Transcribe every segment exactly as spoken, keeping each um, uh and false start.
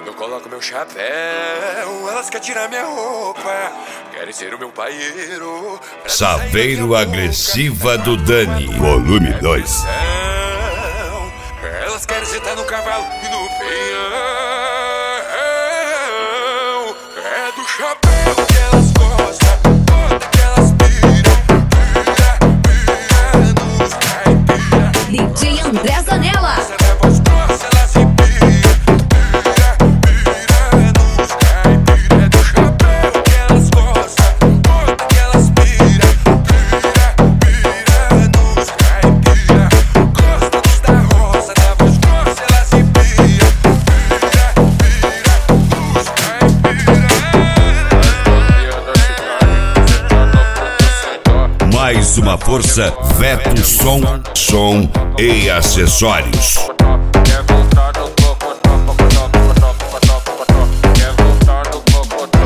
Quando eu coloco meu chapéu, elas querem tirar minha roupa, querem ser o meu paieiro. Saveiro Agressiva do Dani, volume dois. Elas querem sentar no cavalo e no peão. É do chapéu que elas gostam, bota que elas pira, pira, pira nos caipira. D J André Zanella. Essa é voz grossa, ela se pira, pira, pira nos caipira. É do chapéu que elas gostam, bota que elas pira, pira, pira nos caipira. Gosta dos da roça, da voz grossa, ela se pira, pira, pira nos caipira. Mais uma força, Veto Som, Som e Acessórios. Quer voltar do cocotó, cocotó, cocotó, cocotó, cocotó. Quer voltar do cocotó.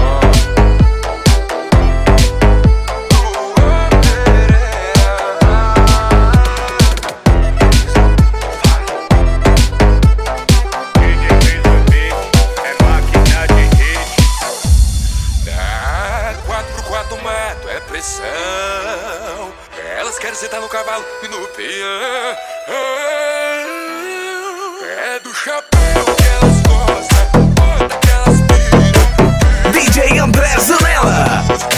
D J fez o beat, é máquina de hit. Dá quatro por quatro mato, é pressão. Elas querem sentar no cavalo e no peão. É do chapéu que elas gostam, bota que elas piram. D J André Zanella.